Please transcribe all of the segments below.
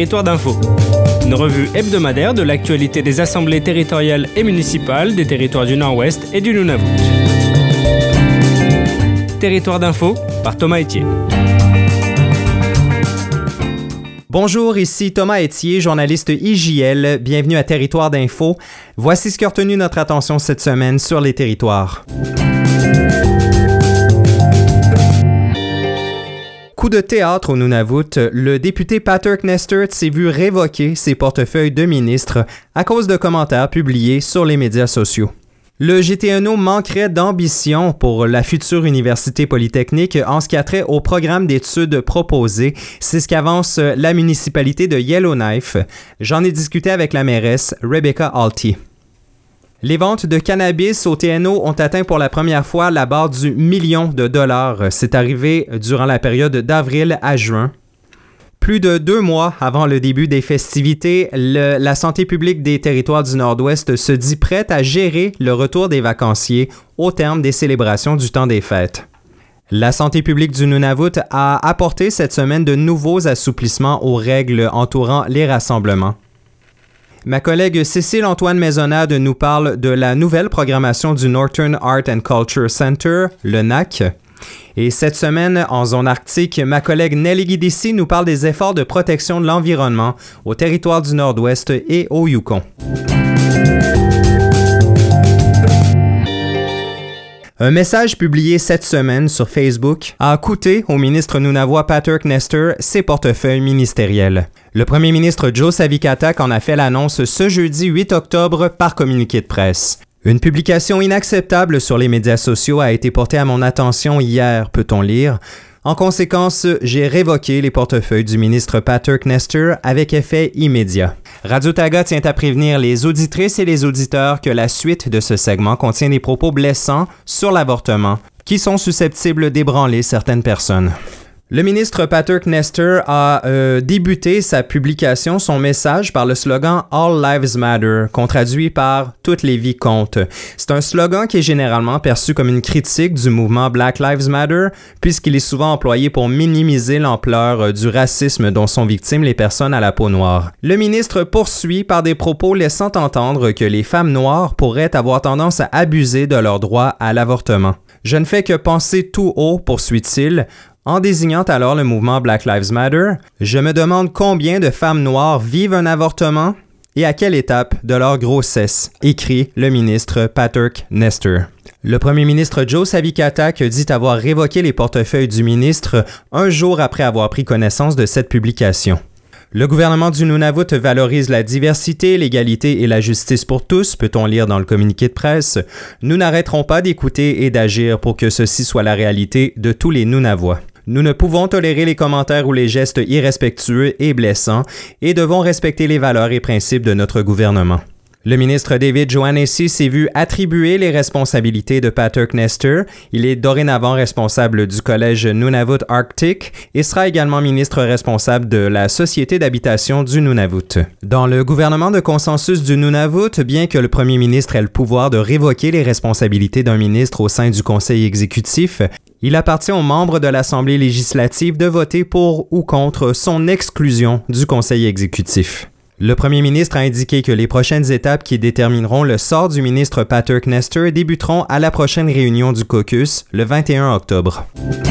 Territoire d'Info, une revue hebdomadaire de l'actualité des assemblées territoriales et municipales des territoires du Nord-Ouest et du Nunavut. Territoire d'Info par Thomas Etier. Bonjour, ici Thomas Etier, journaliste IJL. Bienvenue à Territoire d'Info. Voici ce qui a retenu notre attention cette semaine sur les territoires. Coup de théâtre au Nunavut, le député Patrick Nester s'est vu révoquer ses portefeuilles de ministre à cause de commentaires publiés sur les médias sociaux. Le GTNO manquerait d'ambition pour la future université polytechnique en ce qui a trait au programme d'études proposé. C'est ce qu'avance la municipalité de Yellowknife. J'en ai discuté avec la mairesse Rebecca Alty. Les ventes de cannabis au TNO ont atteint pour la première fois la barre du million de dollars. C'est arrivé durant la période d'avril à juin. Plus de 2 mois avant le début des festivités, la santé publique des territoires du Nord-Ouest se dit prête à gérer le retour des vacanciers au terme des célébrations du temps des fêtes. La santé publique du Nunavut a apporté cette semaine de nouveaux assouplissements aux règles entourant les rassemblements. Ma collègue Cécile Antoine Maisonnade nous parle de la nouvelle programmation du Northern Art and Culture Center, le NAC. Et cette semaine, en zone arctique, ma collègue Nelly Guidici nous parle des efforts de protection de l'environnement au territoire du Nord-Ouest et au Yukon. Un message publié cette semaine sur Facebook a coûté au ministre nunavois Patrick Nester ses portefeuilles ministériels. Le premier ministre Joe Savikataaq en a fait l'annonce ce jeudi 8 octobre par communiqué de presse. Une publication inacceptable sur les médias sociaux a été portée à mon attention hier, peut-on lire. En conséquence, j'ai révoqué les portefeuilles du ministre Patrick Nester avec effet immédiat. Radio Taga tient à prévenir les auditrices et les auditeurs que la suite de ce segment contient des propos blessants sur l'avortement qui sont susceptibles d'ébranler certaines personnes. Le ministre Patrick Nester a débuté sa publication, son message, par le slogan « All Lives Matter », qu'on traduit par « Toutes les vies comptent ». C'est un slogan qui est généralement perçu comme une critique du mouvement Black Lives Matter, puisqu'il est souvent employé pour minimiser l'ampleur du racisme dont sont victimes les personnes à la peau noire. Le ministre poursuit par des propos laissant entendre que les femmes noires pourraient avoir tendance à abuser de leur droit à l'avortement. « Je ne fais que penser tout haut », poursuit-il, en désignant alors le mouvement Black Lives Matter, je me demande combien de femmes noires vivent un avortement et à quelle étape de leur grossesse, écrit le ministre Patrick Nester. Le premier ministre Joe Savikataaq dit avoir révoqué les portefeuilles du ministre un jour après avoir pris connaissance de cette publication. Le gouvernement du Nunavut valorise la diversité, l'égalité et la justice pour tous, peut-on lire dans le communiqué de presse. Nous n'arrêterons pas d'écouter et d'agir pour que ceci soit la réalité de tous les Nunavois. Nous ne pouvons tolérer les commentaires ou les gestes irrespectueux et blessants et devons respecter les valeurs et principes de notre gouvernement. Le ministre David Johannesi s'est vu attribuer les responsabilités de Patrick Nester. Il est dorénavant responsable du collège Nunavut Arctic et sera également ministre responsable de la Société d'habitation du Nunavut. Dans le gouvernement de consensus du Nunavut, bien que le premier ministre ait le pouvoir de révoquer les responsabilités d'un ministre au sein du conseil exécutif, il appartient aux membres de l'Assemblée législative de voter pour ou contre son exclusion du conseil exécutif. Le premier ministre a indiqué que les prochaines étapes qui détermineront le sort du ministre Patrick Nester débuteront à la prochaine réunion du caucus, le 21 octobre.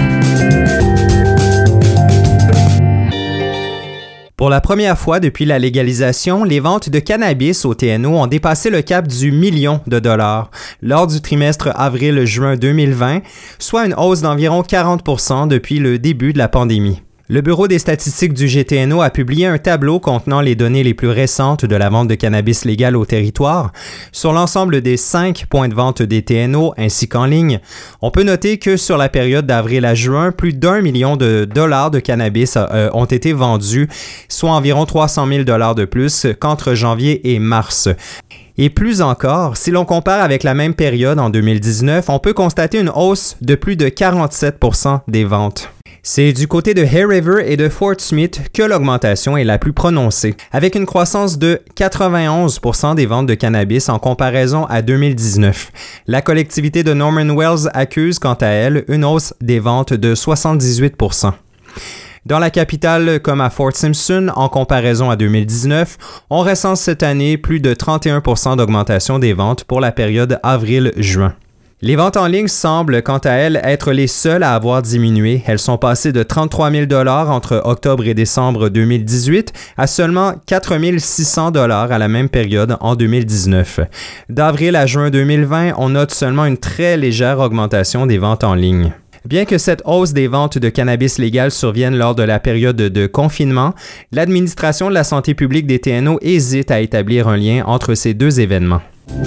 Pour la première fois depuis la légalisation, les ventes de cannabis au TNO ont dépassé le cap du million de dollars lors du trimestre avril-juin 2020, soit une hausse d'environ 40% depuis le début de la pandémie. Le Bureau des statistiques du GTNO a publié un tableau contenant les données les plus récentes de la vente de cannabis légal au territoire. Sur l'ensemble des 5 points de vente des TNO ainsi qu'en ligne, on peut noter que sur la période d'avril à juin, plus d'1 million de dollars de cannabis ont été vendus, soit environ 300 000 $ de plus qu'entre janvier et mars. Et plus encore, si l'on compare avec la même période en 2019, on peut constater une hausse de plus de 47% des ventes. C'est du côté de Hay River et de Fort Smith que l'augmentation est la plus prononcée, avec une croissance de 91% des ventes de cannabis en comparaison à 2019. La collectivité de Norman Wells accuse quant à elle une hausse des ventes de 78%. Dans la capitale, comme à Fort Simpson, en comparaison à 2019, on recense cette année plus de 31% d'augmentation des ventes pour la période avril-juin. Les ventes en ligne semblent, quant à elles, être les seules à avoir diminué. Elles sont passées de 33 000 $ entre octobre et décembre 2018 à seulement 4 600 $ à la même période en 2019. D'avril à juin 2020, on note seulement une très légère augmentation des ventes en ligne. Bien que cette hausse des ventes de cannabis légal survienne lors de la période de confinement, l'administration de la santé publique des TNO hésite à établir un lien entre ces deux événements.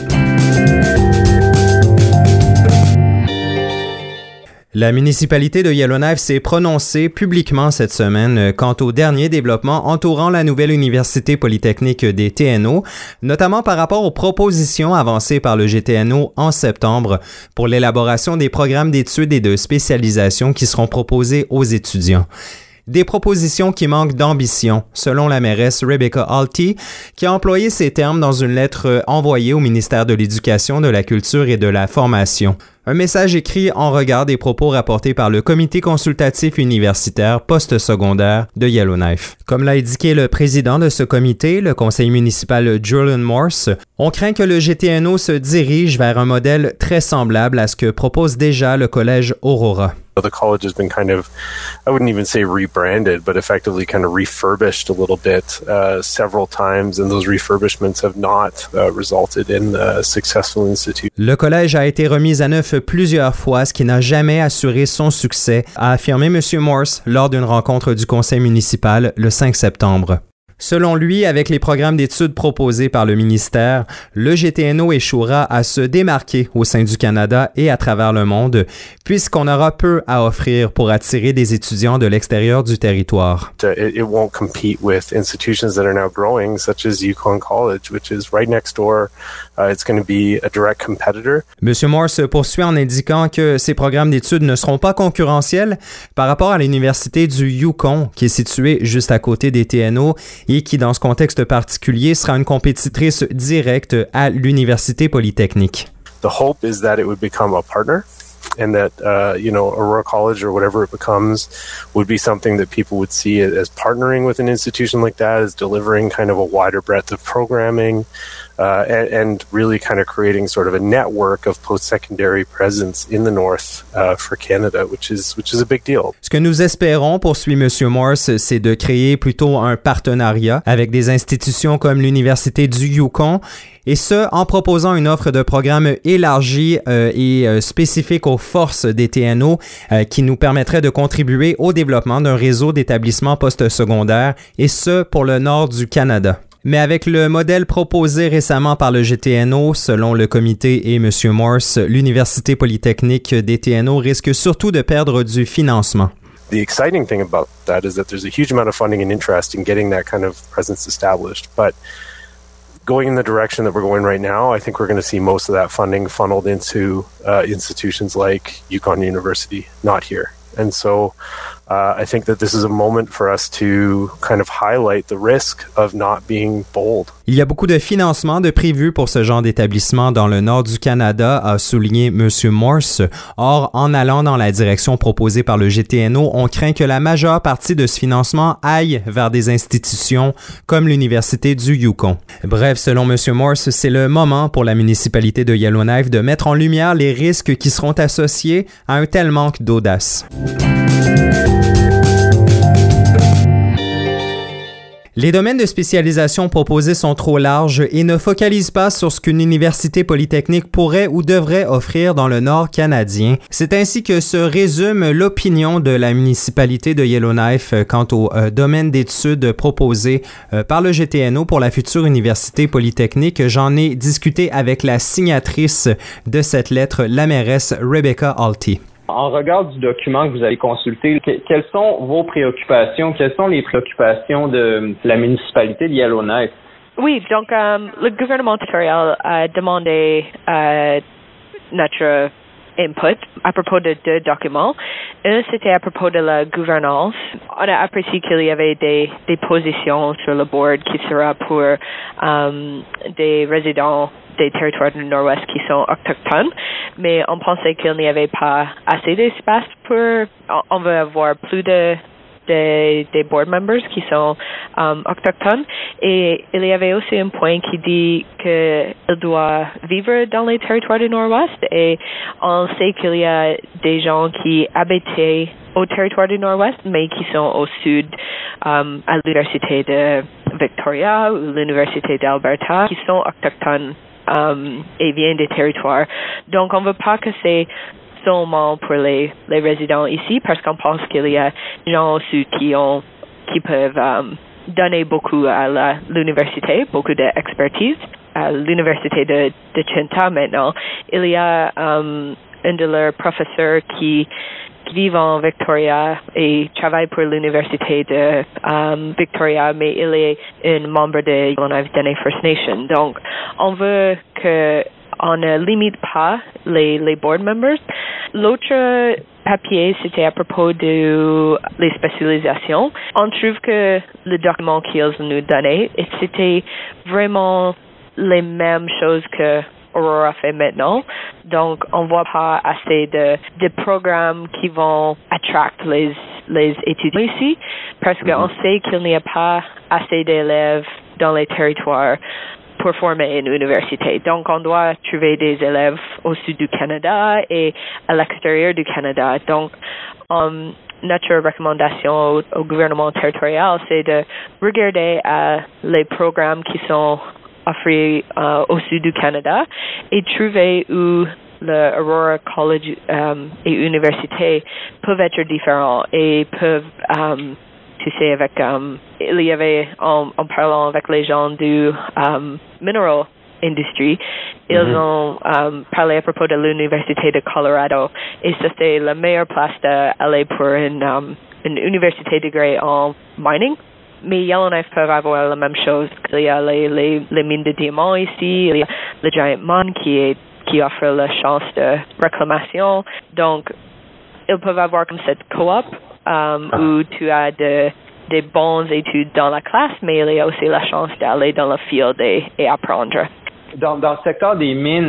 La municipalité de Yellowknife s'est prononcée publiquement cette semaine quant aux derniers développements entourant la nouvelle université polytechnique des TNO, notamment par rapport aux propositions avancées par le GTNO en septembre pour l'élaboration des programmes d'études et de spécialisation qui seront proposés aux étudiants. Des propositions qui manquent d'ambition, selon la mairesse Rebecca Alty, qui a employé ces termes dans une lettre envoyée au ministère de l'Éducation, de la Culture et de la Formation. Un message écrit en regard des propos rapportés par le Comité consultatif universitaire postsecondaire de Yellowknife. Comme l'a indiqué le président de ce comité, le conseiller municipal Julian Morse, on craint que le GTNO se dirige vers un modèle très semblable à ce que propose déjà le collège Aurora. The college has been kind of, I wouldn't even say rebranded, but effectively kind of refurbished a little bit several times, and those refurbishments have not resulted in a successful institute. Le collège a été remis à neuf plusieurs fois, ce qui n'a jamais assuré son succès, a affirmé M. Morse lors d'une rencontre du conseil municipal le 5 septembre. Selon lui, avec les programmes d'études proposés par le ministère, le GTNO échouera à se démarquer au sein du Canada et à travers le monde, puisqu'on aura peu à offrir pour attirer des étudiants de l'extérieur du territoire. It won't compete with institutions that are now growing, such as Yukon College, which is right next door. It's going to be a direct competitor. M. Morse poursuit en indiquant que ces programmes d'études ne seront pas concurrentiels par rapport à l'université du Yukon, qui est située juste à côté des TNO, et qui, dans ce contexte particulier, sera une compétitrice directe à l'Université polytechnique. The hope is that it would become a partner and that, Aurora College or whatever it becomes would be something that people would see as partnering with an institution like that, as delivering kind of a wider breadth of programming, and really kind of creating sort of a network of post-secondary presence in the North for Canada, which is a big deal. Ce que nous espérons, poursuit M. Morse, c'est de créer plutôt un partenariat avec des institutions comme l'Université du Yukon, et ce, en proposant une offre de programme élargie et spécifique aux forces des TNO qui nous permettrait de contribuer au développement d'un réseau d'établissements postsecondaires, et ce, pour le nord du Canada. Mais avec le modèle proposé récemment par le GTNO, selon le comité et M. Morse, l'Université polytechnique des TNO risque surtout de perdre du financement. The exciting thing about that is that there's a huge amount of funding and interest in getting that kind of presence established. But going in the direction that we're going right now, I think we're going to see most of that funding funneled into institutions like Yukon University, not here. And so I think that this is a moment for us to kind of highlight the risk of not being bold. Il y a beaucoup de financement de prévu pour ce genre d'établissement dans le nord du Canada, a souligné M. Morse. Or, en allant dans la direction proposée par le GTNO, on craint que la majeure partie de ce financement aille vers des institutions comme l'Université du Yukon. Bref, selon M. Morse, c'est le moment pour la municipalité de Yellowknife de mettre en lumière les risques qui seront associés à un tel manque d'audace. Les domaines de spécialisation proposés sont trop larges et ne focalisent pas sur ce qu'une université polytechnique pourrait ou devrait offrir dans le Nord canadien. C'est ainsi que se résume l'opinion de la municipalité de Yellowknife quant au domaine d'études proposé par le GTNO pour la future université polytechnique. J'en ai discuté avec la signatrice de cette lettre, la mairesse Rebecca Alty. En regard du document que vous avez consulté, quelles sont vos préoccupations? Quelles sont les préoccupations de la municipalité de Yellowknife? Oui, donc le gouvernement territorial a demandé notre input à propos de deux documents. Un, c'était à propos de la gouvernance. On a apprécié qu'il y avait des positions sur le board qui sera pour des résidents des territoires du Nord-Ouest qui sont autochtones, mais on pensait qu'il n'y avait pas assez d'espace pour... On veut avoir plus de des board members qui sont autochtones. Et il y avait aussi un point qui dit qu'il doit vivre dans les territoires du Nord-Ouest. Et on sait qu'il y a des gens qui habitaient au territoire du Nord-Ouest, mais qui sont au sud, à l'Université de Victoria ou l'Université d'Alberta, qui sont autochtones et viennent des territoires. Donc, on ne veut pas que c'est seulement pour les résidents ici, parce qu'on pense qu'il y a des gens au sud qui peuvent donner beaucoup à l'université, beaucoup d'expertise. À l'Université de Chinta maintenant, il y a un de leurs professeurs qui vivent en Victoria et travaille pour l'Université de Victoria, mais il est un membre de Yellowknife Dene First Nation. Donc, on veut qu'on ne limite pas les board members. L'autre papier, c'était à propos de les spécialisations. On trouve que le document qu'ils nous donnaient, c'était vraiment les mêmes choses que Aurora fait maintenant. Donc, on voit pas assez de programmes qui vont attirer les étudiants ici, parce qu'on sait qu'il n'y a pas assez d'élèves dans les territoires pour former une université. Donc, on doit trouver des élèves au sud du Canada et à l'extérieur du Canada. Donc, notre recommandation au gouvernement territorial, c'est de regarder les programmes qui sont offrés au sud du Canada et trouver où le Aurora College et université peuvent être différents et peuvent, tu sais, avec il y avait en parlant avec les gens du mineral industry, ils ont parlé à propos de l'université de Colorado et c'était la meilleure place d'aller pour une université degré en mining. Mais Yellowknife peuvent avoir la même chose. Il y a les mines de diamants ici, il y a le Giant Mine qui offre la chance de réclamation. Donc, ils peuvent avoir comme cette coop où tu as des bonnes études dans la classe, mais il y a aussi la chance d'aller dans le field et apprendre. Dans le secteur des mines,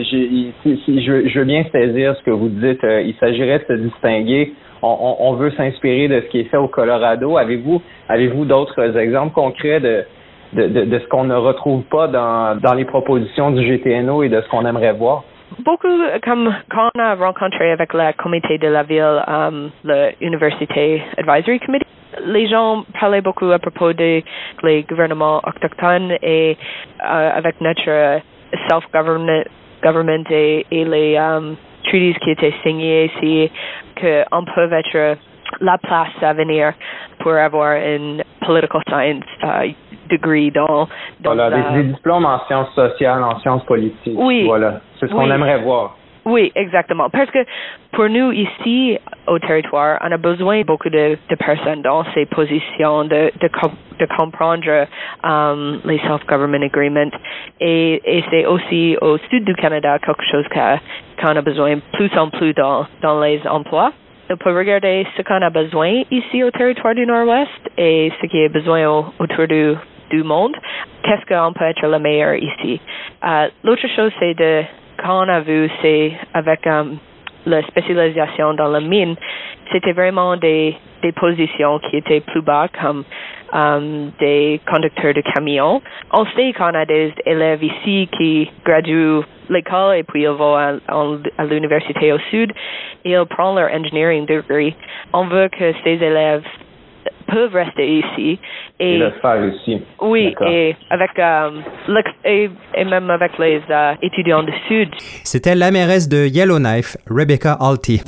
je veux bien saisir ce que vous dites. Il s'agirait de se distinguer. On veut s'inspirer de ce qui est fait au Colorado. Avez-vous d'autres exemples concrets de ce qu'on ne retrouve pas dans les propositions du GTNO et de ce qu'on aimerait voir? Beaucoup, comme quand on a rencontré avec le comité de la ville, le University Advisory Committee, les gens parlaient beaucoup à propos des gouvernements autochtones et avec notre self-government et les treaties qui étaient signés ici, qu'on peut être la place à venir pour avoir une political science degree dans voilà, des diplômes en sciences sociales, en sciences politiques. Oui. Voilà, c'est ce qu'on aimerait voir. Oui, exactement. Parce que pour nous ici au territoire, on a besoin de beaucoup de personnes dans ces positions de comprendre les self-government agreements. Et c'est aussi au sud du Canada quelque chose qu'on a besoin plus en plus dans les emplois. On peut regarder ce qu'on a besoin ici au territoire du Nord-Ouest et ce qui est besoin autour du monde. Qu'est-ce qu'on peut être le meilleur ici? L'autre chose, c'est quand on a vu, c'est avec la spécialisation dans la mine, c'était vraiment des positions qui étaient plus bas, comme des conducteurs de camions. On sait qu'on a des élèves ici qui graduent l'école et puis ils vont à l'université au sud et ils prennent leur engineering degree. On veut que ces élèves peuvent rester ici et le faire ici. Oui, et avec et même avec les étudiants du sud. C'était la mairesse de Yellowknife, Rebecca Alty.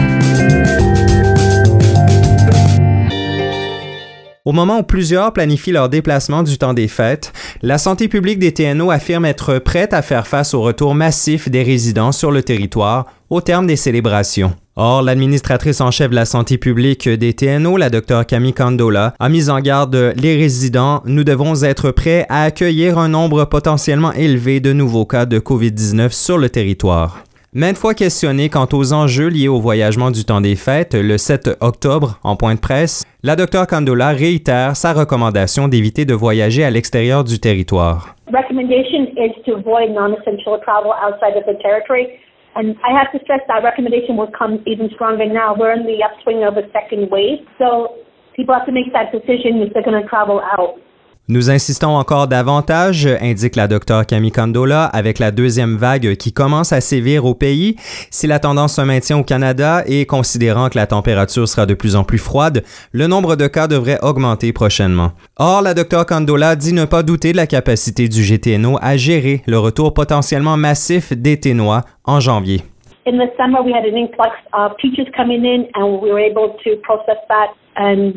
Au moment où plusieurs planifient leur déplacement du temps des fêtes, la santé publique des TNO affirme être prête à faire face au retour massif des résidents sur le territoire au terme des célébrations. Or, l'administratrice en chef de la santé publique des TNO, la Dr Camille Candola, a mis en garde les résidents. Nous devons être prêts à accueillir un nombre potentiellement élevé de nouveaux cas de COVID-19 sur le territoire. Maintes fois questionné quant aux enjeux liés au voyagement du temps des fêtes, le 7 octobre, en point de presse, la Dr Candola réitère sa recommandation d'éviter de voyager à l'extérieur du territoire. Recommendation is to avoid non-essential travel outside of the territory. And I have to stress that recommendation will come even stronger now. We're in the upswing of a second wave. So people have to make that decision if they're going to travel out. Nous insistons encore davantage, indique la Dr Camille Condola, avec la deuxième vague qui commence à sévir au pays. Si la tendance se maintient au Canada et considérant que la température sera de plus en plus froide, le nombre de cas devrait augmenter prochainement. Or, la Dr Condola dit ne pas douter de la capacité du GTNO à gérer le retour potentiellement massif des Ténois en janvier. In the summer, we had an influx of teachers coming in, and we were able to process that and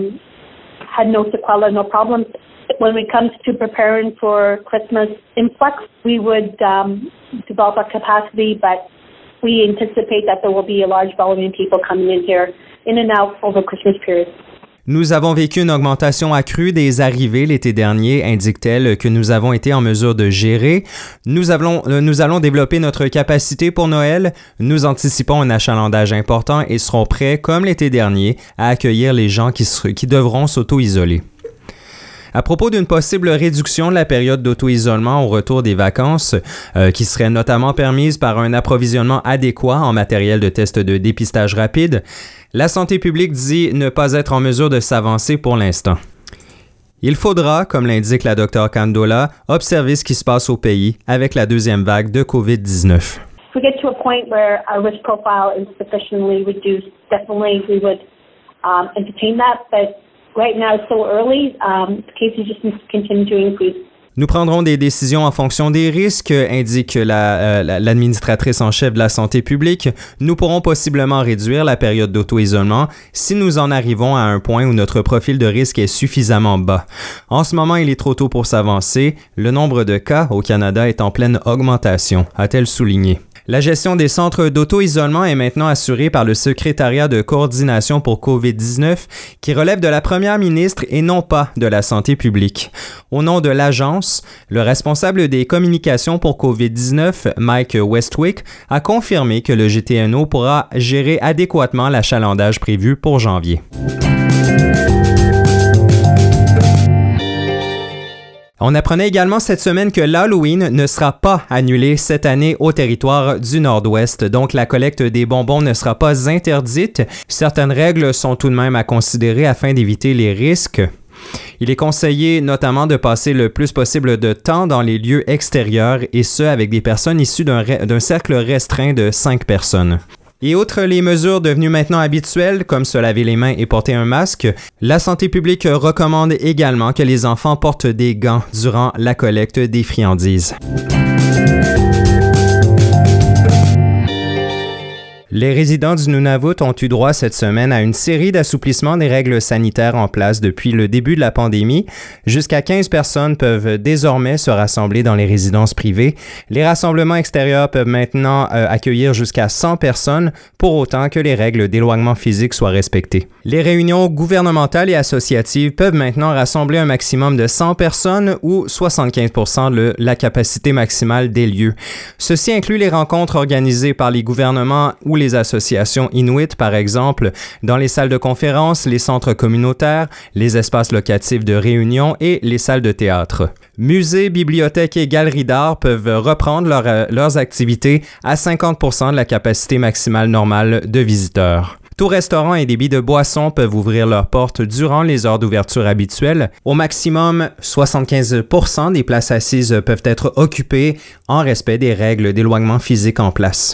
had no sequela, no problems. When it comes to preparing for Christmas influx, we would develop our capacity, but we anticipate that there will be a large volume of people coming in here, in and out over Christmas period. Nous avons vécu une augmentation accrue des arrivées l'été dernier, indique-t-elle, que nous avons été en mesure de gérer. Nous allons développer notre capacité pour Noël. Nous anticipons un achalandage important et serons prêts, comme l'été dernier, à accueillir les gens qui devront s'auto-isoler. À propos d'une possible réduction de la période d'auto-isolement au retour des vacances, qui serait notamment permise par un approvisionnement adéquat en matériel de test de dépistage rapide, la santé publique dit ne pas être en mesure de s'avancer pour l'instant. Il faudra, comme l'indique la Dr Condola, observer ce qui se passe au pays avec la deuxième vague de COVID-19. If we get to a point where our risk profile is sufficiently reduced, definitely we would entertain that, but right now, it's so early. Cases just continue to increase. Nous prendrons des décisions en fonction des risques, indique l'administratrice en chef de la santé publique. Nous pourrons possiblement réduire la période d'auto-isolement si nous en arrivons à un point où notre profil de risque est suffisamment bas. En ce moment, il est trop tôt pour s'avancer. Le nombre de cas au Canada est en pleine augmentation, a-t-elle souligné. La gestion des centres d'auto-isolement est maintenant assurée par le secrétariat de coordination pour COVID-19 qui relève de la première ministre et non pas de la santé publique. Au nom de l'agence, le responsable des communications pour COVID-19, Mike Westwick, a confirmé que le GTNO pourra gérer adéquatement l'achalandage prévu pour janvier. On apprenait également cette semaine que l'Halloween ne sera pas annulé cette année au territoire du Nord-Ouest, donc la collecte des bonbons ne sera pas interdite. Certaines règles sont tout de même à considérer afin d'éviter les risques. Il est conseillé notamment de passer le plus possible de temps dans les lieux extérieurs et ce avec des personnes issues d'un cercle restreint de 5 personnes. Et outre les mesures devenues maintenant habituelles, comme se laver les mains et porter un masque, la santé publique recommande également que les enfants portent des gants durant la collecte des friandises. Les résidents du Nunavut ont eu droit cette semaine à une série d'assouplissements des règles sanitaires en place depuis le début de la pandémie. Jusqu'à 15 personnes peuvent désormais se rassembler dans les résidences privées. Les rassemblements extérieurs peuvent maintenant accueillir jusqu'à 100 personnes, pour autant que les règles d'éloignement physique soient respectées. Les réunions gouvernementales et associatives peuvent maintenant rassembler un maximum de 100 personnes ou 75% de la capacité maximale des lieux. Ceci inclut les rencontres organisées par les gouvernements ou les associations inuites, par exemple, dans les salles de conférence, les centres communautaires, les espaces locatifs de réunion et les salles de théâtre. Musées, bibliothèques et galeries d'art peuvent reprendre leurs activités à 50% de la capacité maximale normale de visiteurs. Tout restaurant et débits de boissons peuvent ouvrir leurs portes durant les heures d'ouverture habituelles. Au maximum, 75% des places assises peuvent être occupées en respect des règles d'éloignement physique en place.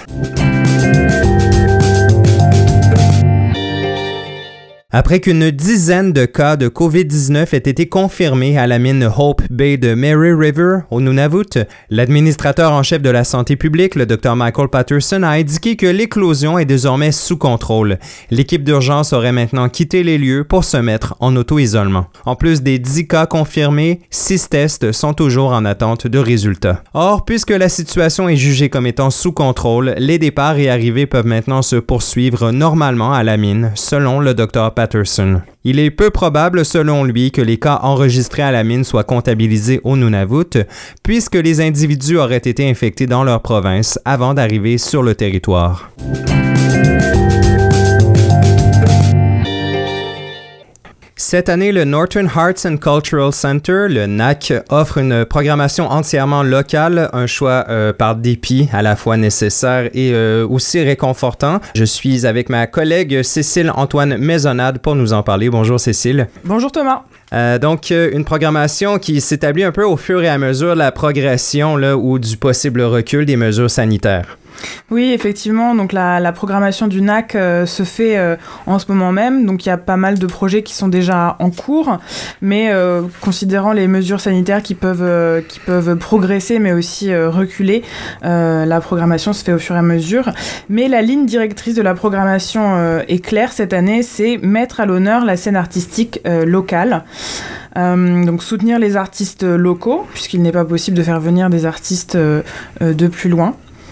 Après qu'une dizaine de cas de COVID-19 aient été confirmés à la mine Hope Bay de Mary River, au Nunavut, l'administrateur en chef de la santé publique, le Dr Michael Patterson, a indiqué que l'éclosion est désormais sous contrôle. L'équipe d'urgence aurait maintenant quitté les lieux pour se mettre en auto-isolement. En plus des 10 cas confirmés, 6 tests sont toujours en attente de résultats. Or, puisque la situation est jugée comme étant sous contrôle, les départs et arrivées peuvent maintenant se poursuivre normalement à la mine, selon le Dr Patterson. Il est peu probable, selon lui, que les cas enregistrés à la mine soient comptabilisés au Nunavut, puisque les individus auraient été infectés dans leur province avant d'arriver sur le territoire. Cette année, le Northern Arts and Cultural Center, le NAC, offre une programmation entièrement locale, un choix par dépit à la fois nécessaire et aussi réconfortant. Je suis avec ma collègue Cécile Antoine Maisonnade pour nous en parler. Bonjour Cécile. Bonjour Thomas. Donc, une programmation qui s'établit un peu au fur et à mesure de la progression là, ou du possible recul des mesures sanitaires. Oui, effectivement. Donc, la programmation du NAC se fait en ce moment même. Donc, il y a pas mal de projets qui sont déjà en cours. Mais considérant les mesures sanitaires qui peuvent progresser, mais aussi reculer, la programmation se fait au fur et à mesure. Mais la ligne directrice de la programmation est claire cette année, c'est mettre à l'honneur la scène artistique locale. Donc soutenir les artistes locaux, puisqu'il n'est pas possible de faire venir des artistes de plus loin.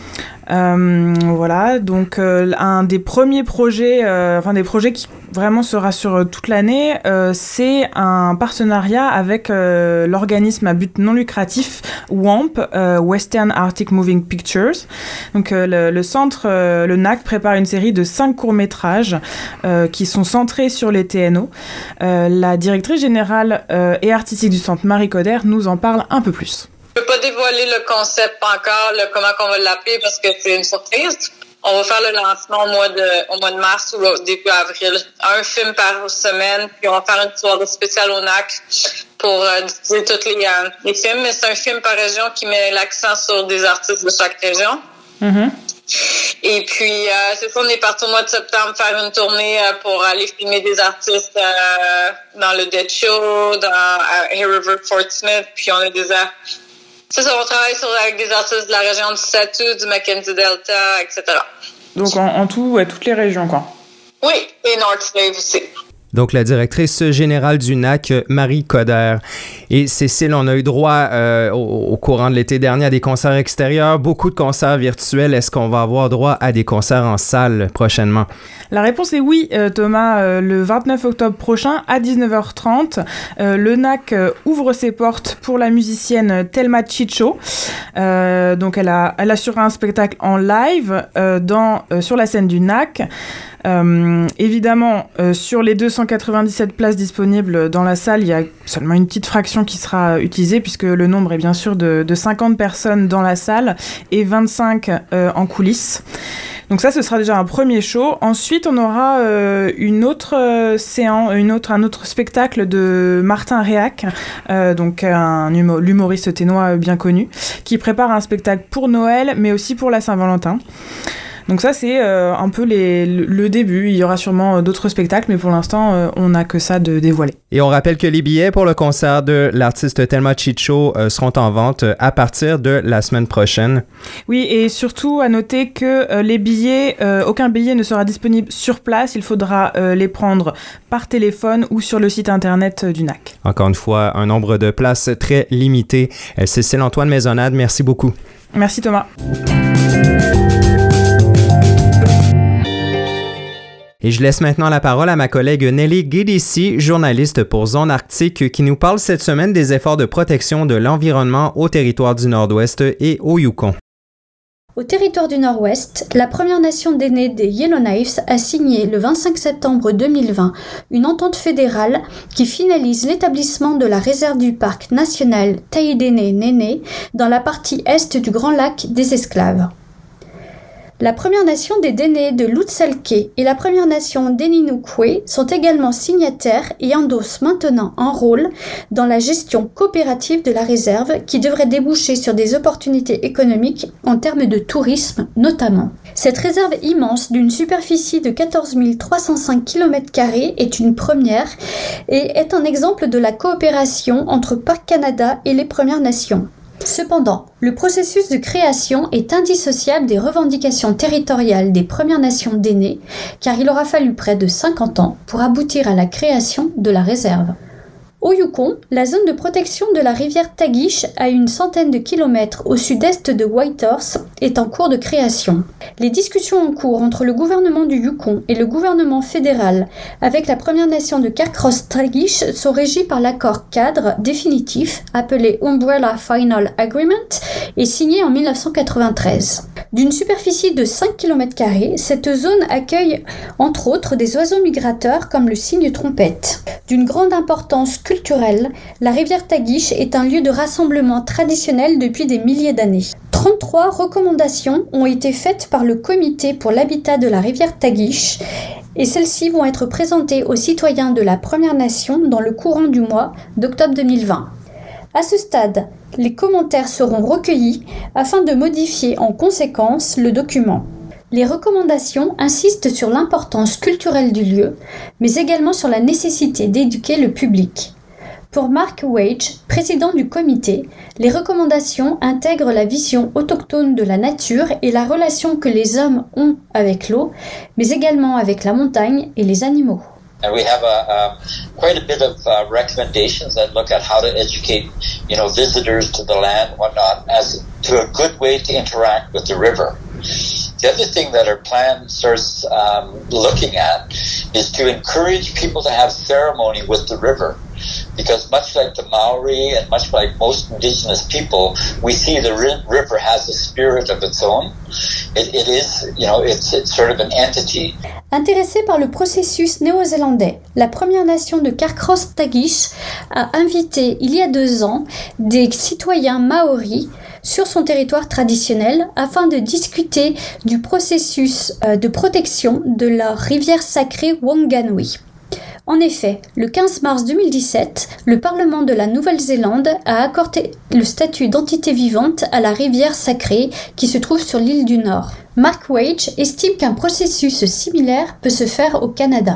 Voilà, donc un des premiers projets, des projets qui vraiment sera sur toute l'année, c'est un partenariat avec l'organisme à but non lucratif WAMP, Western Arctic Moving Pictures. Donc le centre, le NAC prépare une série de 5 courts-métrages qui sont centrés sur les TNO. La directrice générale et artistique du centre, Marie Coder, nous en parle un peu plus. Je peux pas dévoiler le concept encore, comment qu'on va l'appeler parce que c'est une surprise. On va faire le lancement au mois de mars ou au début avril. Un film par semaine, puis on va faire une soirée spéciale au NAC pour diffuser tous les films. Mais c'est un film par région qui met l'accent sur des artistes de chaque région. Mm-hmm. Et puis, c'est ça, on est parti au mois de septembre faire une tournée pour aller filmer des artistes dans le Dead Show, dans Hay River, Fort Smith, puis on a c'est ça, on travaille avec des artistes de la région du Satu, du Mackenzie Delta, etc. Donc en tout, toutes les régions, quoi. Oui, et North Slave aussi. Donc, la directrice générale du NAC, Marie Coder. Et Cécile, on a eu droit au courant de l'été dernier à des concerts extérieurs, beaucoup de concerts virtuels. Est-ce qu'on va avoir droit à des concerts en salle prochainement? La réponse est oui, Thomas. Le 29 octobre prochain, à 19h30, le NAC ouvre ses portes pour la musicienne Thelma Chicho. Donc, elle assurera un spectacle en live sur la scène du NAC. Évidemment, sur les 297 places disponibles dans la salle, il y a seulement une petite fraction qui sera utilisée puisque le nombre est bien sûr de 50 personnes dans la salle et 25 en coulisses. Donc ça, ce sera déjà un premier show. Ensuite, on aura une autre séance, un autre spectacle de Martin Réac, donc l'humoriste ténois bien connu, qui prépare un spectacle pour Noël, mais aussi pour la Saint-Valentin. Donc ça, c'est un peu le début. Il y aura sûrement d'autres spectacles, mais pour l'instant, on n'a que ça de dévoiler. Et on rappelle que les billets pour le concert de l'artiste Thelma Chicho seront en vente à partir de la semaine prochaine. Oui, et surtout à noter que les billets, aucun billet ne sera disponible sur place. Il faudra les prendre par téléphone ou sur le site internet du NAC. Encore une fois, un nombre de places très limité. Cécile Antoine Maisonnade, merci beaucoup. Merci Thomas. Et je laisse maintenant la parole à ma collègue Nelly Guédissi, journaliste pour Zone Arctique, qui nous parle cette semaine des efforts de protection de l'environnement au territoire du Nord-Ouest et au Yukon. Au territoire du Nord-Ouest, la Première Nation Dene des Yellowknives a signé le 25 septembre 2020 une entente fédérale qui finalise l'établissement de la réserve du parc national Taïdene-Néné dans la partie est du Grand Lac des Esclaves. La Première Nation des Dene de Lutselke et la Première Nation d'Eninukwe sont également signataires et endossent maintenant un rôle dans la gestion coopérative de la réserve qui devrait déboucher sur des opportunités économiques en termes de tourisme notamment. Cette réserve immense d'une superficie de 14 305 km² est une première et est un exemple de la coopération entre Parc Canada et les Premières Nations. Cependant, le processus de création est indissociable des revendications territoriales des Premières Nations Dene, car il aura fallu près de 50 ans pour aboutir à la création de la réserve. Au Yukon, la zone de protection de la rivière Tagish, à une centaine de kilomètres au sud-est de Whitehorse, est en cours de création. Les discussions en cours entre le gouvernement du Yukon et le gouvernement fédéral avec la Première Nation de Carcross Tagish sont régies par l'accord cadre définitif appelé Umbrella Final Agreement et signé en 1993. D'une superficie de 5 km², cette zone accueille entre autres des oiseaux migrateurs comme le cygne trompette. D'une grande importance culturelle, la rivière Tagish est un lieu de rassemblement traditionnel depuis des milliers d'années. 33 recommandations ont été faites par le comité pour l'habitat de la rivière Tagish et celles-ci vont être présentées aux citoyens de la Première Nation dans le courant du mois d'octobre 2020. À ce stade, les commentaires seront recueillis afin de modifier en conséquence le document. Les recommandations insistent sur l'importance culturelle du lieu, mais également sur la nécessité d'éduquer le public. Pour Mark Wage, président du comité, les recommandations intègrent la vision autochtone de la nature et la relation que les hommes ont avec l'eau, mais également avec la montagne et les animaux. And we have quite a bit of recommendations that look at how to educate, visitors to the land and whatnot as to a good way to interact with the river. The other thing that our plan starts looking at is to encourage people to have ceremony with the river. Because much like the Maori and much like most indigenous people, we see the river has a spirit of its own. It is, it's sort of an entity. Intéressée par le processus néo-zélandais, la Première Nation de Carcross Tagish a invité il y a 2 ans des citoyens maoris sur son territoire traditionnel afin de discuter du processus de protection de la rivière sacrée Wanganui. En effet, le 15 mars 2017, le Parlement de la Nouvelle-Zélande a accordé le statut d'entité vivante à la rivière sacrée qui se trouve sur l'île du Nord. Mark Wage estime qu'un processus similaire peut se faire au Canada.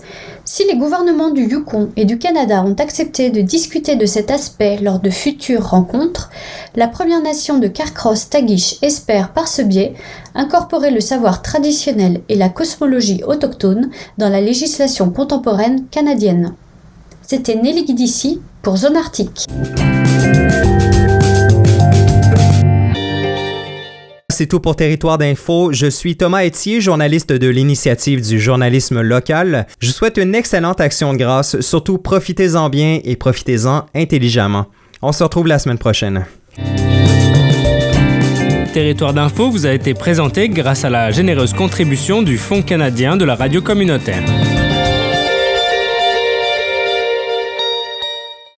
Si les gouvernements du Yukon et du Canada ont accepté de discuter de cet aspect lors de futures rencontres, la Première Nation de Carcross Tagish espère par ce biais incorporer le savoir traditionnel et la cosmologie autochtone dans la législation contemporaine canadienne. C'était Nelly Guidici pour Zone Arctique. C'est tout pour Territoire d'Info. Je suis Thomas Etier, journaliste de l'Initiative du journalisme local. Je vous souhaite une excellente action de grâce. Surtout, profitez-en bien et profitez-en intelligemment. On se retrouve la semaine prochaine. Territoire d'Info vous a été présenté grâce à la généreuse contribution du Fonds canadien de la radio communautaire.